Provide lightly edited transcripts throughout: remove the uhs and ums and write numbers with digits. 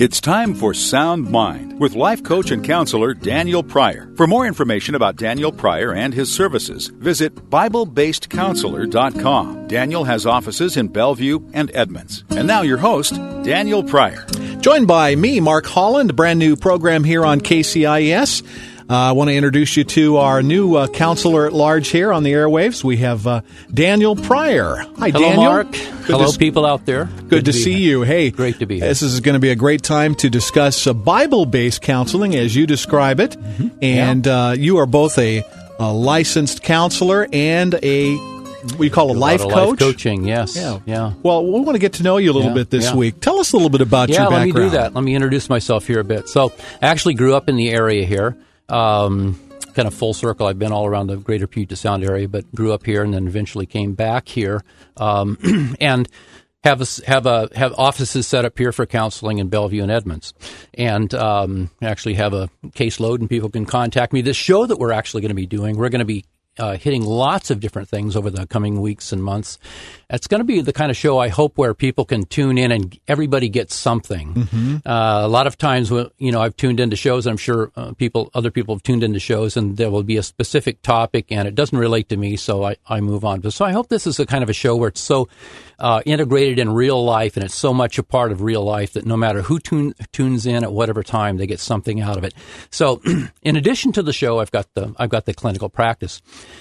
It's time for Sound Mind with life coach and counselor Daniel Pryor. For more information about Daniel Pryor and his services, visit BibleBasedCounselor.com. Daniel has offices in Bellevue and Edmonds. And now your host, Daniel Pryor. Joined by me, Mark Holland, a brand new program here on KCIS. I want to introduce you to our new counselor at large here on the airwaves. We have Daniel Pryor. Hi, Hello, Daniel. Mark. Hello, people out there. Good to see you. Hey, great to be here. This is going to be a great time to discuss Bible-based counseling, as you describe it. Mm-hmm. And you are both a licensed counselor and we call a life coach. Life coaching, yes. Yeah. Well, we want to get to know you a little bit this week. Tell us a little bit about your background. Yeah, let me do that. Let me introduce myself here a bit. So, I actually grew up in the area here. Kind of full circle. I've been all around the greater Puget Sound area, but grew up here and then eventually came back here, and have offices set up here for counseling in Bellevue and Edmonds, and actually have a caseload, and people can contact me. This show that we're actually going to be doing, we're going to be hitting lots of different things over the coming weeks and months. It's going to be the kind of show I hope where people can tune in and everybody gets something. Mm-hmm. A lot of times, I've tuned into shows, and I'm sure other people have tuned into shows, and there will be a specific topic, and it doesn't relate to me, so I move on. So I hope this is a kind of a show where it's so integrated in real life, and it's so much a part of real life that no matter who tunes in at whatever time, they get something out of it. So, in addition to the show, I've got the clinical practice.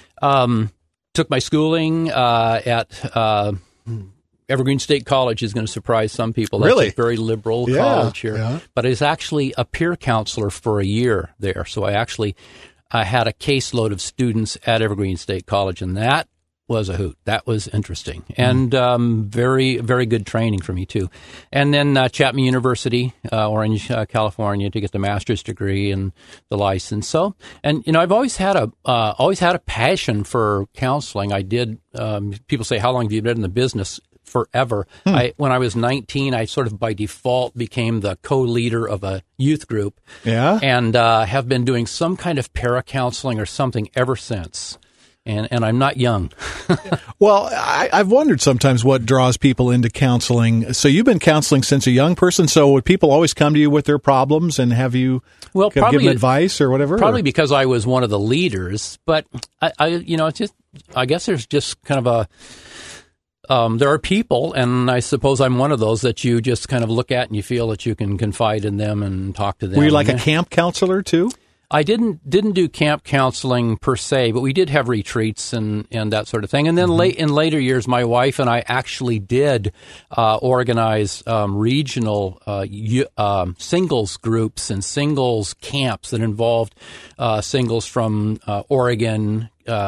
Took my schooling at Evergreen State College. Is going to surprise some people. That's Really? A very liberal college here. Yeah. But I was actually a peer counselor for a year there. So I had a caseload of students at Evergreen State College, and that was a hoot. That was interesting, and very, very good training for me too. And then Chapman University, Orange, California, to get the master's degree and the license. So, and I've always had a passion for counseling. I did. People say, "How long have you been in the business?" Forever. When I was 19, I sort of by default became the co-leader of a youth group. Yeah, and have been doing some kind of para-counseling or something ever since. And I'm not young. Well, I've wondered sometimes what draws people into counseling. So you've been counseling since a young person. So would people always come to you with their problems and have you give them advice or whatever? Probably because I was one of the leaders. But I guess there's just kind of there are people, and I suppose I'm one of those that you just kind of look at and you feel that you can confide in them and talk to them. Were you like a camp counselor too? I didn't do camp counseling per se, but we did have retreats and that sort of thing. And then in later years, my wife and I actually did organize regional singles groups and singles camps that involved singles from Oregon,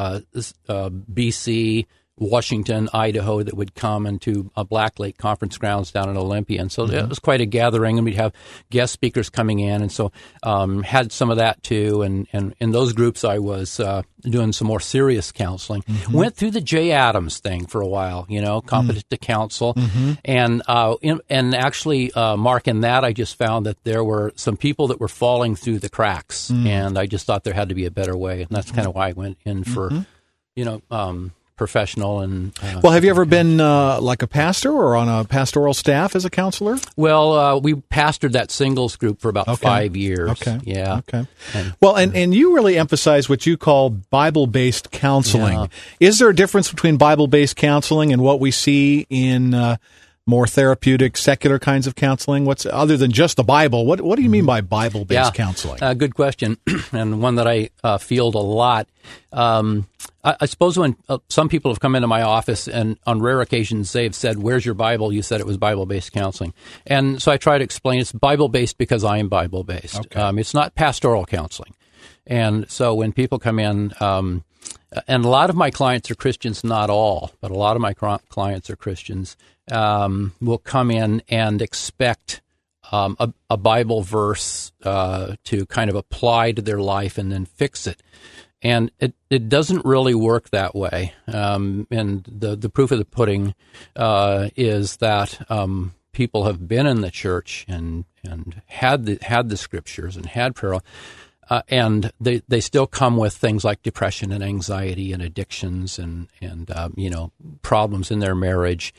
BC, Washington, Idaho, that would come into Black Lake Conference Grounds down in Olympia. And so it was quite a gathering, and we'd have guest speakers coming in. And so had some of that too. And in those groups, I was doing some more serious counseling. Mm-hmm. Went through the Jay Adams thing for a while, competent to counsel. Mm-hmm. And actually, Mark, in that, I just found that there were some people that were falling through the cracks. Mm-hmm. And I just thought there had to be a better way. And that's kind of why I went in for, professional and well, have you ever been like a pastor or on a pastoral staff as a counselor? Well, we pastored that singles group for about 5 years. Okay. Yeah. Okay. And you really emphasize what you call Bible-based counseling. Yeah. Is there a difference between Bible-based counseling and what we see in more therapeutic, secular kinds of counseling? What's other than just the Bible? What do you mean by Bible-based counseling? Good question, and one that I field a lot. I suppose when some people have come into my office and on rare occasions they have said, "Where's your Bible?" You said it was Bible-based counseling. And so I try to explain it's Bible-based because I am Bible-based. Okay. It's not pastoral counseling. And so when people come in, and a lot of my clients are Christians, not all, but a lot of my clients are Christians, will come in and expect a Bible verse to kind of apply to their life and then fix it. And it doesn't really work that way. And the proof of the pudding is that people have been in the church and had the scriptures and had prayer, and they still come with things like depression and anxiety and addictions and problems in their marriage.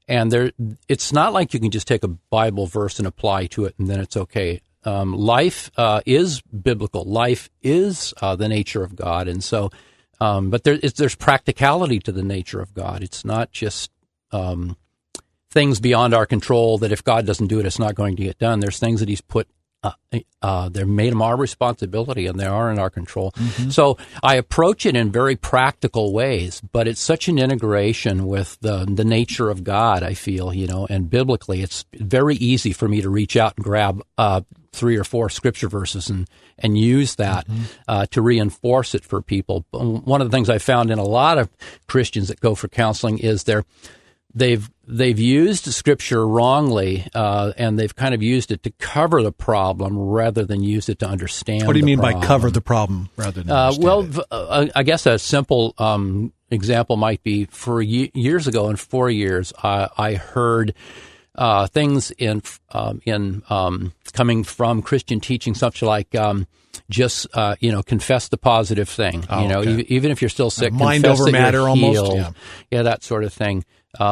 it's not like you can just take a Bible verse and apply to it and then it's okay. Life is biblical. Life is the nature of God, and so, but there's practicality to the nature of God. It's not just things beyond our control that if God doesn't do it, it's not going to get done. There's things that He's put. They're made them our responsibility, and they are in our control. Mm-hmm. So I approach it in very practical ways, but it's such an integration with the nature of God, I feel, and biblically, it's very easy for me to reach out and grab 3 or 4 scripture verses and use that to reinforce it for people. One of the things I found in a lot of Christians that go for counseling is they've used Scripture wrongly, and they've kind of used it to cover the problem rather than use it to understand. What do you mean by cover the problem rather than understand it? I guess a simple example might be years ago, in 4 years, I heard things in coming from Christian teaching, such like just confess the positive thing. Okay. Even if you're still sick, mind confess over that matter, you're almost. healed. Yeah, that sort of thing.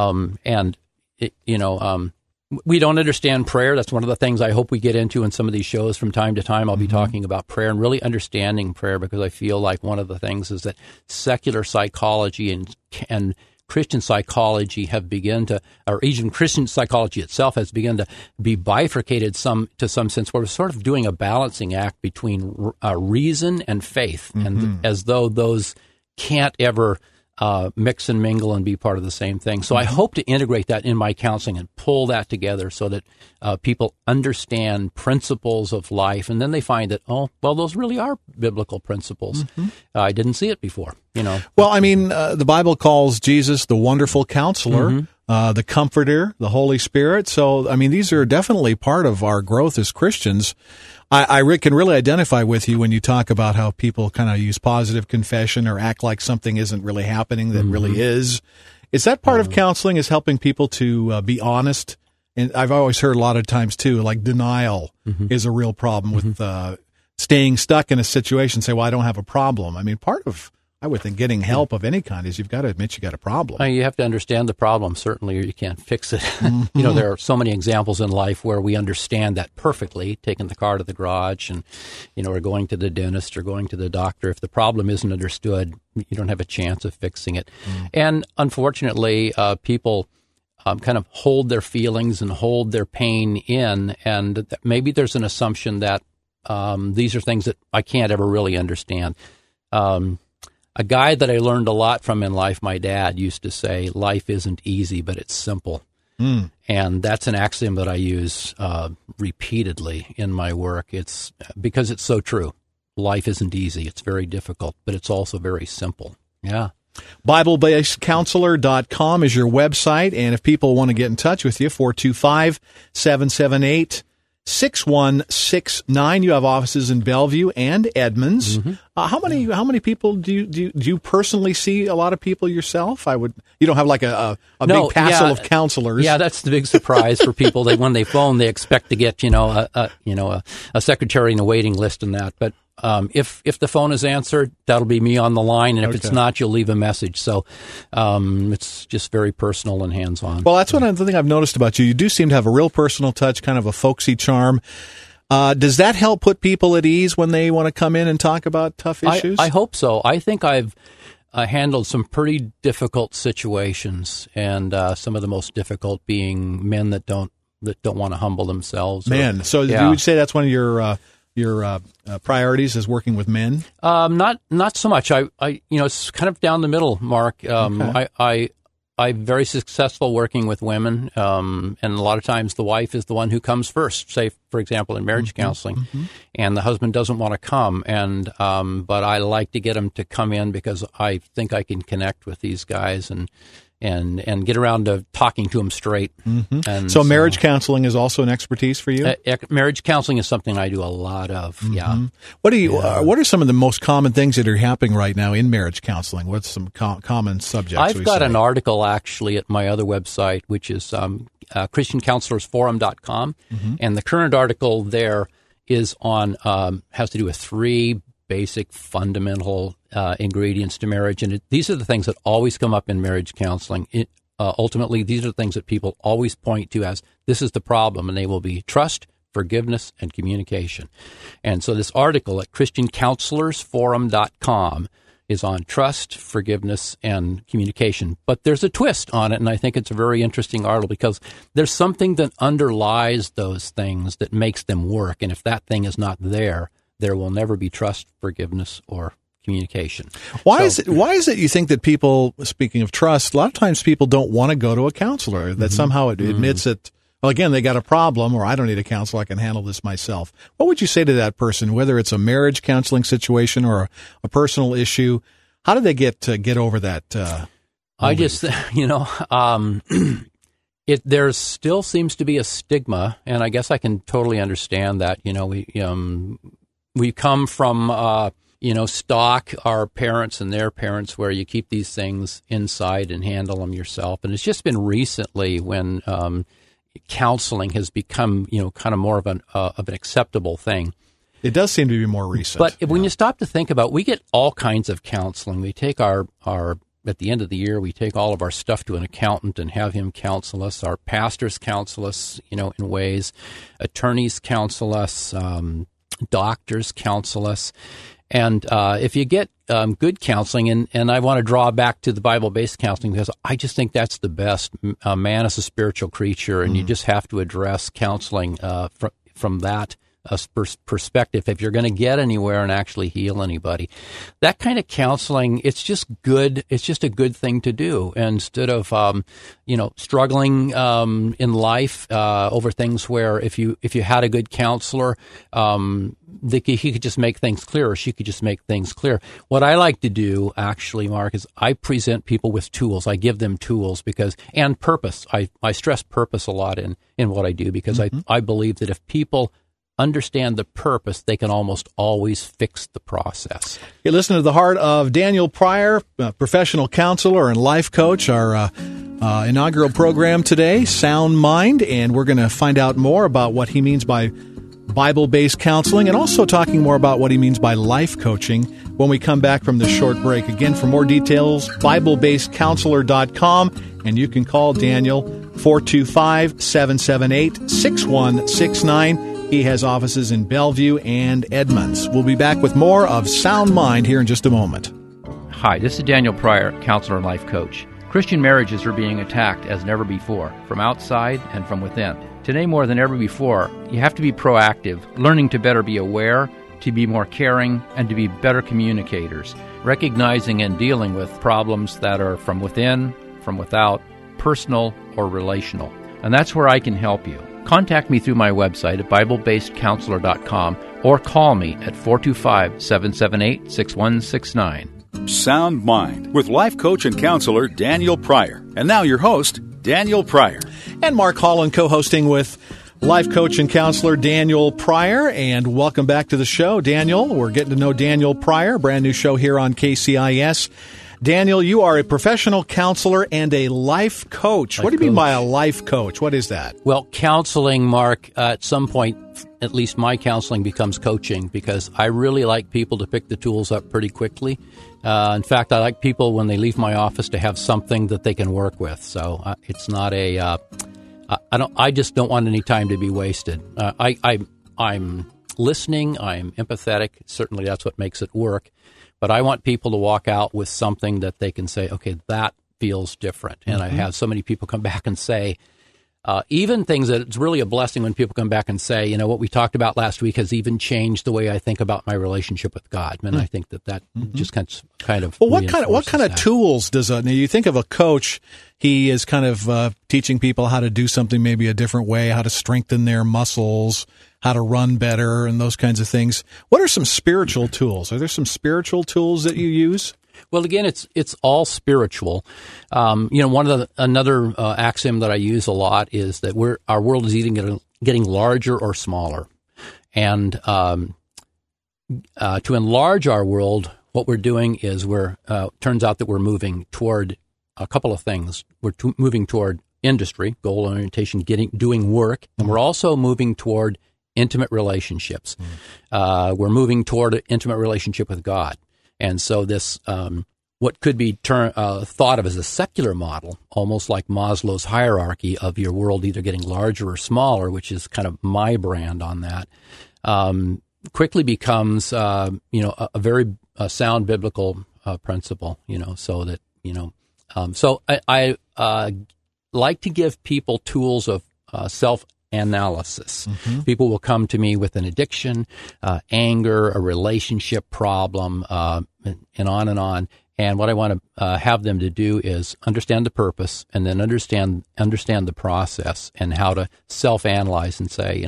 We don't understand prayer. That's one of the things I hope we get into in some of these shows from time to time. I'll be talking about prayer and really understanding prayer, because I feel like one of the things is that secular psychology and Christian psychology have begun to, or even Christian psychology itself has begun to be bifurcated to some sense, where we're sort of doing a balancing act between reason and faith, and as though those can't ever mix and mingle and be part of the same thing. So I hope to integrate that in my counseling and pull that together so that people understand principles of life, and then they find that, those really are biblical principles. I didn't see it before, Well, I mean, the Bible calls Jesus the Wonderful Counselor, the Comforter, the Holy Spirit. So, I mean, these are definitely part of our growth as Christians. I can really identify with you when you talk about how people kind of use positive confession or act like something isn't really happening that really is. Is that part of counseling, is helping people to be honest? And I've always heard a lot of times, too, like denial is a real problem with staying stuck in a situation, say, well, I don't have a problem. I mean, part of, I would think, getting help of any kind is you've got to admit you got a problem. You have to understand the problem, certainly, or you can't fix it. There are so many examples in life where we understand that perfectly, taking the car to the garage and, or going to the dentist or going to the doctor. If the problem isn't understood, you don't have a chance of fixing it. And unfortunately, people kind of hold their feelings and hold their pain in, and maybe there's an assumption that these are things that I can't ever really understand. A guy that I learned a lot from in life, my dad, used to say, life isn't easy, but it's simple. And that's an axiom that I use repeatedly in my work. It's because it's so true. Life isn't easy. It's very difficult, but it's also very simple. Yeah. BibleBasedCounselor.com is your website. And if people want to get in touch with you, 425-778-6169. You have offices in Bellevue and Edmonds. How many people do you personally see? A lot of people yourself? You don't have like a big passel of counselors. Yeah, that's the big surprise for people. When they phone, they expect to get a secretary in a waiting list and that. But if the phone is answered, that'll be me on the line, and if it's not, you'll leave a message. So it's just very personal and hands-on. Well, that's the thing I've noticed about you. You do seem to have a real personal touch, kind of a folksy charm. Does that help put people at ease when they want to come in and talk about tough issues? I hope so. I think I've handled some pretty difficult situations, and some of the most difficult being men that don't want to humble themselves. So you would say that's one of your priorities is working with men? Not so much. It's kind of down the middle, Mark. I'm very successful working with women, and a lot of times the wife is the one who comes first, say, for example, in marriage counseling, and the husband doesn't want to come, but I like to get him to come in because I think I can connect with these guys and get around to talking to them straight. And so marriage counseling is also an expertise for you? Marriage counseling is something I do a lot of, What are some of the most common things that are happening right now in marriage counseling? What's some common subjects? I've got an article actually at my other website, which is ChristianCounselorsForum.com, and the current article there is on has to do with 3 basic fundamental ingredients to marriage, and these are the things that always come up in marriage counseling. ultimately, these are the things that people always point to as this is the problem, and they will be trust, forgiveness, and communication. And so this article at ChristianCounselorsForum.com is on trust, forgiveness, and communication. But there's a twist on it, and I think it's a very interesting article because there's something that underlies those things that makes them work. And if that thing is not there, there will never be trust, forgiveness, or communication. Why is it you think that people, speaking of trust, a lot of times people don't want to go to a counselor, that somehow it admits that, well, again, they got a problem, or I don't need a counselor, I can handle this myself. What would you say to that person, whether it's a marriage counseling situation or a personal issue? How do they get over that? I just, there still seems to be a stigma, and I guess I can totally understand that. We come from, stock, our parents and their parents, where you keep these things inside and handle them yourself. And it's just been recently when counseling has become, kind of more of an acceptable thing. It does seem to be more recent. But when you stop to think about it, we get all kinds of counseling. We take our at the end of the year, we take all of our stuff to an accountant and have him counsel us. Our pastors counsel us, in ways. Attorneys counsel us. Doctors counsel us. And if you get good counseling, and I want to draw back to the Bible-based counseling because I just think that's the best. Man is a spiritual creature, and you just have to address counseling from that perspective if you're going to get anywhere and actually heal anybody. That kind of counseling, it's just good. It's just a good thing to do. And instead of struggling in life over things where if you had a good counselor, he could just make things clear, or she could just make things clear. What I like to do, actually, Mark, is I present people with tools. I give them tools and purpose. I stress purpose a lot in what I do because I believe that if people understand the purpose, they can almost always fix the process. You're listening to The Heart of Daniel Pryor, professional counselor and life coach, our inaugural program today, Sound Mind, and we're going to find out more about what he means by Bible-based counseling and also talking more about what he means by life coaching when we come back from this short break. Again, for more details, BibleBasedCounselor.com, and you can call Daniel 425-778-6169. He has offices in Bellevue and Edmonds. We'll be back with more of Sound Mind here in just a moment. Hi, this is Daniel Pryor, counselor and life coach. Christian marriages are being attacked as never before, from outside and from within. Today, more than ever before, you have to be proactive, learning to better be aware, to be more caring, and to be better communicators, recognizing and dealing with problems that are from within, from without, personal or relational. And that's where I can help you. Contact me through my website at BibleBasedCounselor.com or call me at 425-778-6169. Sound Mind with life coach and counselor Daniel Pryor. And now your host, Daniel Pryor. And Mark Holland co-hosting with life coach and counselor Daniel Pryor. And welcome back to the show, Daniel. We're getting to know Daniel Pryor, brand new show here on KCIS. Daniel, you are a professional counselor and a life coach. What do you mean by a life coach? What is that? Well, counseling, Mark, at some point, at least my counseling becomes coaching because I really like people to pick the tools up pretty quickly. In fact, I like people when they leave my office to have something that they can work with. So it's not I just don't want any time to be wasted. I'm listening. I'm empathetic. Certainly that's what makes it work. But I want people to walk out with something that they can say, okay, that feels different. And I have so many people come back and say, even things that it's really a blessing when people come back and say, what we talked about last week has even changed the way I think about my relationship with God. And I think that just kind of well, what kind of tools does now you think of a coach? He is kind of teaching people how to do something maybe a different way, how to strengthen their muscles, how to run better, and those kinds of things. What are some spiritual tools? Are there some spiritual tools that you use? Well, again, it's all spiritual. Another axiom that I use a lot is that our world is either getting larger or smaller, and to enlarge our world, what we're doing is turns out that we're moving toward a couple of things. We're moving toward industry, goal orientation, doing work, and we're also moving toward intimate relationships. We're moving toward an intimate relationship with God. And so this what could be thought of as a secular model, almost like Maslow's hierarchy of your world either getting larger or smaller, which is kind of my brand on that, quickly becomes, a very sound biblical principle, so that, so I like to give people tools of self-analysis. Mm-hmm. People will come to me with an addiction, anger, a relationship problem, and on and on. And what I want to have them to do is understand the purpose, and then understand the process and how to self-analyze and say,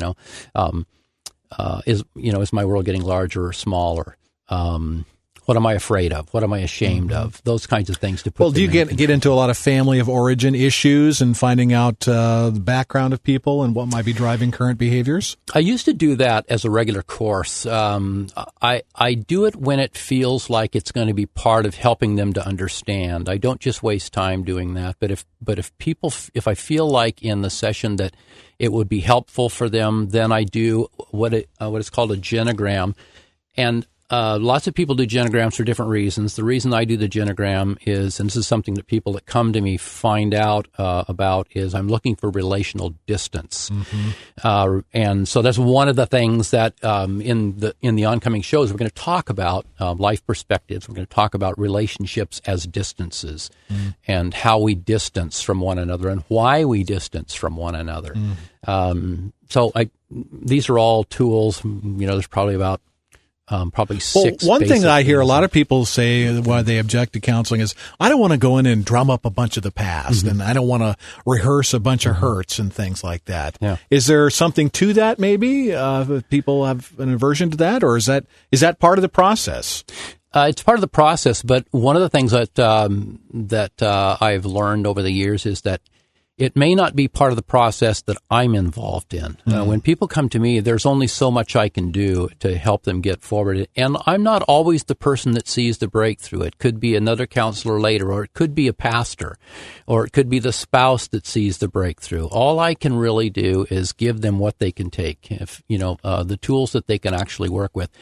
is my world getting larger or smaller? What am I afraid of? What am I ashamed of? Those kinds of things to put. Well, do you get into a lot of family of origin issues and finding out the background of people and what might be driving current behaviors? I used to do that as a regular course. I do it when it feels like it's going to be part of helping them to understand. I don't just waste time doing that. But if I feel like in the session that it would be helpful for them, then I do what is called a genogram. And lots of people do genograms for different reasons. The reason I do the genogram is, and this is something that people that come to me find out about, is I'm looking for relational distance. Mm-hmm. And so that's one of the things that in the oncoming shows we're going to talk about life perspectives. We're going to talk about relationships as distances and how we distance from one another and why we distance from one another. So these are all tools. There's probably about probably six. One thing that I hear a lot of people say why they object to counseling is, I don't want to go in and drum up a bunch of the past, and I don't want to rehearse a bunch of hurts and things like that. Yeah. Is there something to that? Maybe people have an aversion to that, or is that part of the process? It's part of the process, but one of the things that I've learned over the years is that it may not be part of the process that I'm involved in. When people come to me, there's only so much I can do to help them get forward. And I'm not always the person that sees the breakthrough. It could be another counselor later, or it could be a pastor, or it could be the spouse that sees the breakthrough. All I can really do is give them what they can take, the tools that they can actually work with.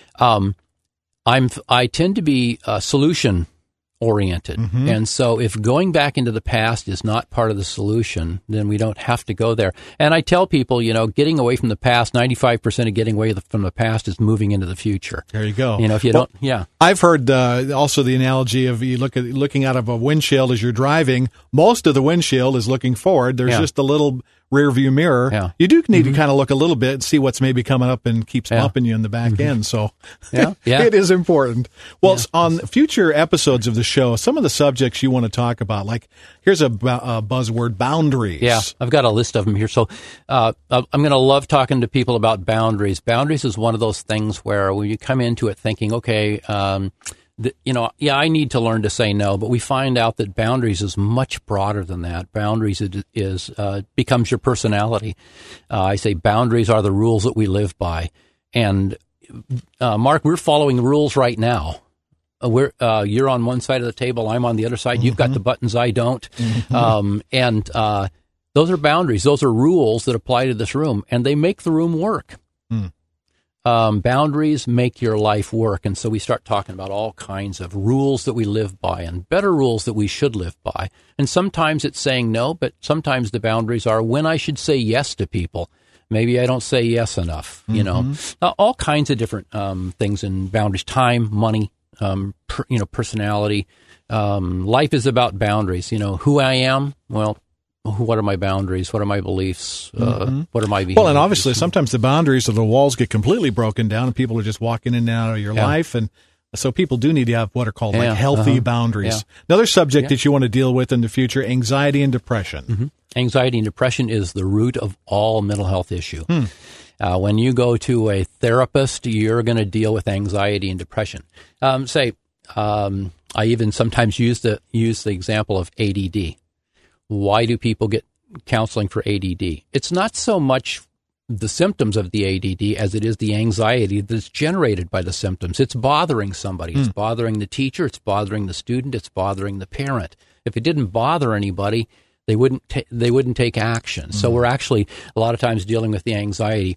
I tend to be solution oriented. Mm-hmm. And so if going back into the past is not part of the solution, then we don't have to go there. And I tell people, getting away from the past, 95% of getting away from the past is moving into the future. There you go. If you don't, yeah. I've heard also the analogy of looking out of a windshield as you're driving. Most of the windshield is looking forward. There's just a little rear view mirror. Yeah. You do need to kind of look a little bit and see what's maybe coming up and keeps bumping you in the back end. So it is important. Well, on future episodes of the show, some of the subjects you want to talk about, like here's a buzzword, boundaries. Yeah, I've got a list of them here. So I'm going to love talking to people about boundaries. Boundaries is one of those things where when you come into it thinking, okay, I need to learn to say no, but we find out that boundaries is much broader than that. Boundaries is becomes your personality. I say boundaries are the rules that we live by. And Mark, we're following the rules right now. You're on one side of the table, I'm on the other side. Mm-hmm. You've got the buttons, I don't. Mm-hmm. Those are boundaries. Those are rules that apply to this room, and they make the room work. Boundaries make your life work. And so we start talking about all kinds of rules that we live by and better rules that we should live by. And sometimes it's saying no, but sometimes the boundaries are when I should say yes to people. Maybe I don't say yes enough, all kinds of different things in boundaries, time, money, personality. Life is about boundaries. Who I am, well, what are my boundaries? What are my beliefs? What are my behaviors? Well, and obviously sometimes the boundaries of the walls get completely broken down and people are just walking in and out of your life. And so people do need to have what are called healthy boundaries. Yeah. Another subject that you want to deal with in the future, anxiety and depression. Mm-hmm. Anxiety and depression is the root of all mental health issue. When you go to a therapist, you're going to deal with anxiety and depression. I even sometimes use the example of ADD. Why do people get counseling for ADD? It's not so much the symptoms of the ADD as it is the anxiety that's generated by the symptoms. It's bothering somebody. It's bothering the teacher. It's bothering the student. It's bothering the parent. If it didn't bother anybody, they wouldn't take action. So we're actually a lot of times dealing with the anxiety.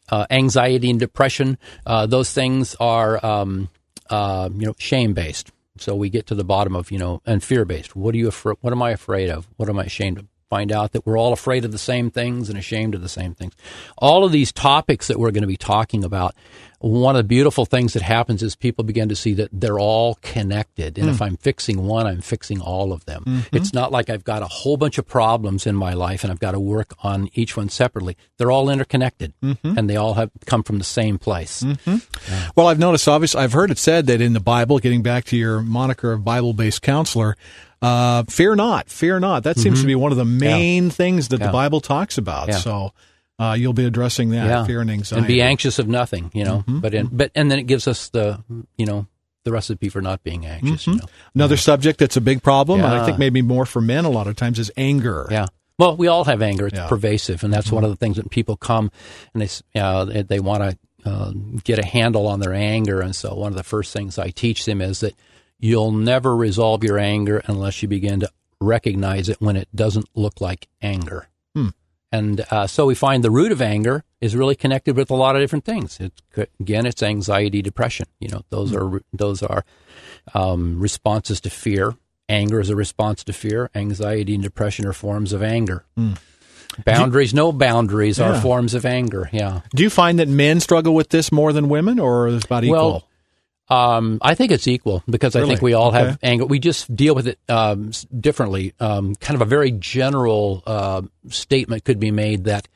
Anxiety and depression, those things are shame-based. So we get to the bottom of, and fear-based. What am I afraid of? What am I ashamed of? Find out that we're all afraid of the same things and ashamed of the same things. All of these topics that we're going to be talking about, one of the beautiful things that happens is people begin to see that they're all connected. And if I'm fixing one, I'm fixing all of them. Mm-hmm. It's not like I've got a whole bunch of problems in my life and I've got to work on each one separately. They're all interconnected, and they all have come from the same place. Mm-hmm. Yeah. Well, I've noticed, obviously, I've heard it said that in the Bible, getting back to your moniker of Bible-based counselor, fear not. That seems to be one of the main things that the Bible talks about. Yeah. So you'll be addressing that, fear and anxiety. And be anxious of nothing, and then it gives us the recipe for not being anxious. Another subject that's a big problem, and I think maybe more for men a lot of times, is anger. Yeah. Well, we all have anger. It's pervasive, and that's one of the things that people come and they want to get a handle on their anger. And so one of the first things I teach them is that you'll never resolve your anger unless you begin to recognize it when it doesn't look like anger. And so we find the root of anger is really connected with a lot of different things. It's anxiety, depression. Those are responses to fear. Anger is a response to fear. Anxiety and depression are forms of anger. No boundaries are forms of anger. Yeah. Do you find that men struggle with this more than women, or is it about equal? Well, I think it's equal because I think we all have anger. We just deal with it differently. Kind of a very general statement could be made that,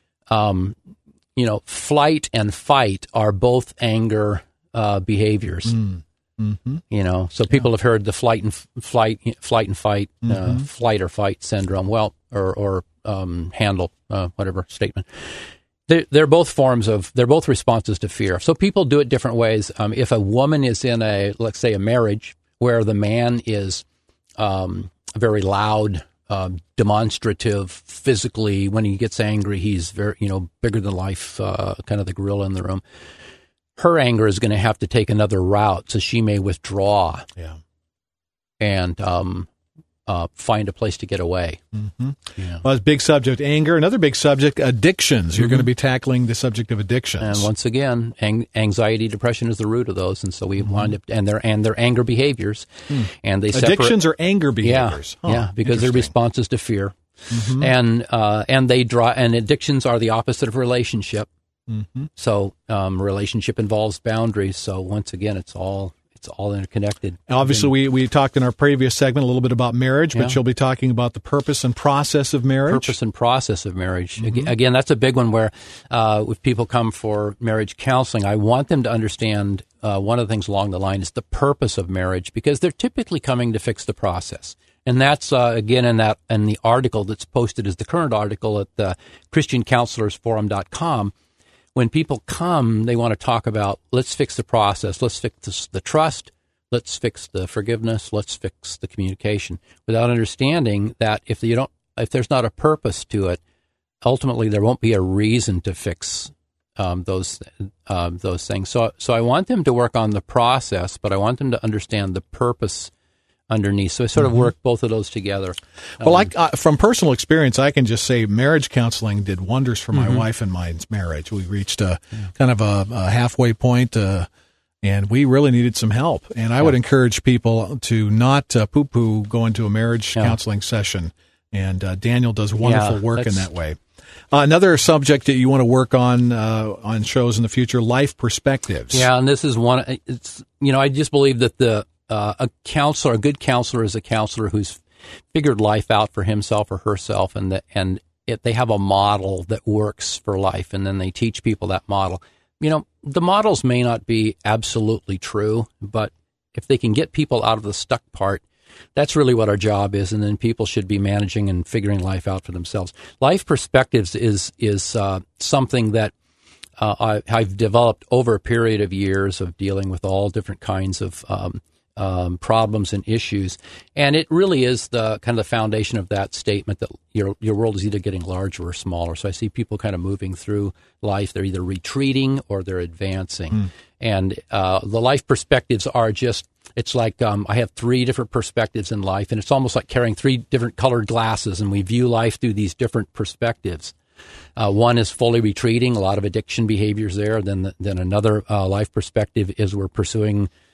flight and fight are both anger behaviors. So people have heard the flight and fight, flight or fight syndrome. Well, or handle whatever statement. They're both responses to fear. So people do it different ways. If a woman is in let's say a marriage where the man is very loud, demonstrative, physically, when he gets angry, he's very, bigger than life, kind of the gorilla in the room. Her anger is going to have to take another route, so she may withdraw and find a place to get away. Well, it's a big subject, anger. Another big subject, addictions. You're going to be tackling the subject of addictions. And once again, anxiety, depression is the root of those, and so we wind up, and they're anger behaviors, and they addictions are anger behaviors. Because they're responses to fear, and addictions are the opposite of relationship. So relationship involves boundaries. So once again, it's all interconnected. Obviously, we talked in our previous segment a little bit about marriage, but you'll be talking about the purpose and process of marriage. Purpose and process of marriage. Again, that's a big one where if people come for marriage counseling, I want them to understand one of the things along the line is the purpose of marriage, because they're typically coming to fix the process. And that's, again, in the article that's posted as the current article at the ChristianCounselorsForum.com. When people come, they want to talk about, let's fix the process, let's fix the trust, let's fix the forgiveness, let's fix the communication, without understanding that if there's not a purpose to it, ultimately there won't be a reason to fix those things. So I want them to work on the process, but I want them to understand the purpose underneath. So I sort of work both of those together. Well, from personal experience, I can just say marriage counseling did wonders for my wife and mine's marriage. We reached a kind of a halfway point, and we really needed some help. And I would encourage people to not poo-poo going to a marriage counseling session. And Daniel does wonderful work in that way. Another subject that you want to work on shows in the future, life perspectives. Yeah, and this is one. I just believe that a good counselor is a counselor who's figured life out for himself or herself, and they have a model that works for life, and then they teach people that model. The models may not be absolutely true, but if they can get people out of the stuck part, that's really what our job is, and then people should be managing and figuring life out for themselves. Life perspectives is something that I've developed over a period of years of dealing with all different kinds of problems and issues, and it really is the kind of the foundation of that statement that your world is either getting larger or smaller. So I see people kind of moving through life; they're either retreating or they're advancing, and the life perspectives are just. It's like I have 3 different perspectives in life, and it's almost like carrying 3 different colored glasses, and we view life through these different perspectives. One is fully retreating, a lot of addiction behaviors there. Then another life perspective is we're pursuing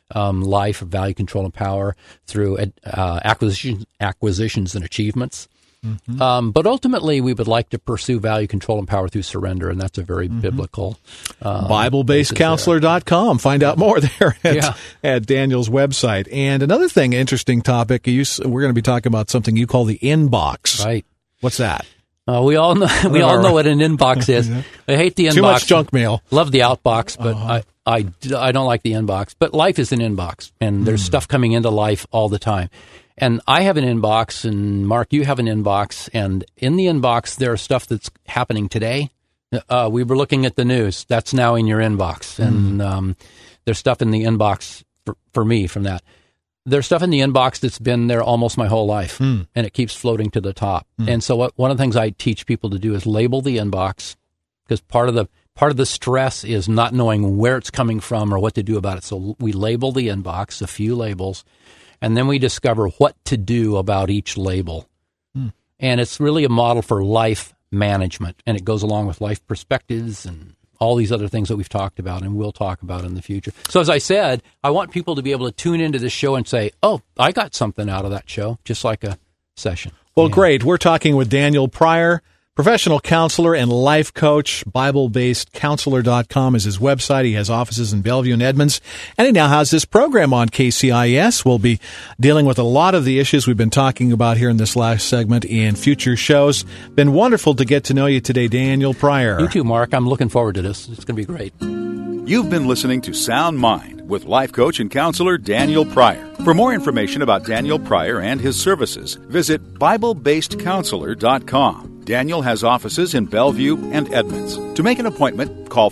life, value, control, and power through acquisitions and achievements. Mm-hmm. But ultimately, we would like to pursue value, control, and power through surrender, and that's a very biblical. BibleBasedCounselor.com. Find out more there at Daniel's website. And another thing, interesting topic, we're going to be talking about something you call the inbox. Right. What's that? We all know what an inbox is. I hate the inbox. Too much junk mail. Love the outbox, but I don't like the inbox. But life is an inbox, and there's stuff coming into life all the time. And I have an inbox, and Mark, you have an inbox, and in the inbox there is stuff that's happening today. We were looking at the news. That's now in your inbox, and there's stuff in the inbox for me from that. There's stuff in the inbox that's been there almost my whole life, and it keeps floating to the top. And so one of the things I teach people to do is label the inbox, because part of the stress is not knowing where it's coming from or what to do about it. So we label the inbox, a few labels, and then we discover what to do about each label. And it's really a model for life management, and it goes along with life perspectives and all these other things that we've talked about and we'll talk about in the future. So as I said, I want people to be able to tune into this show and say, oh, I got something out of that show, just like a session. Well, great. We're talking with Daniel Pryor, professional counselor and life coach. BibleBasedCounselor.com is his website. He has offices in Bellevue and Edmonds, and he now has this program on KCIS. We'll be dealing with a lot of the issues we've been talking about here in this last segment in future shows. Been wonderful to get to know you today, Daniel Pryor. You too, Mark. I'm looking forward to this. It's going to be great. You've been listening to Sound Mind with life coach and counselor Daniel Pryor. For more information about Daniel Pryor and his services, visit BibleBasedCounselor.com. Daniel has offices in Bellevue and Edmonds. To make an appointment, call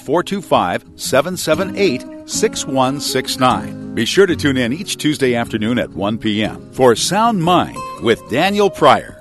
425-778-6169. Be sure to tune in each Tuesday afternoon at 1 p.m. for Sound Mind with Daniel Pryor.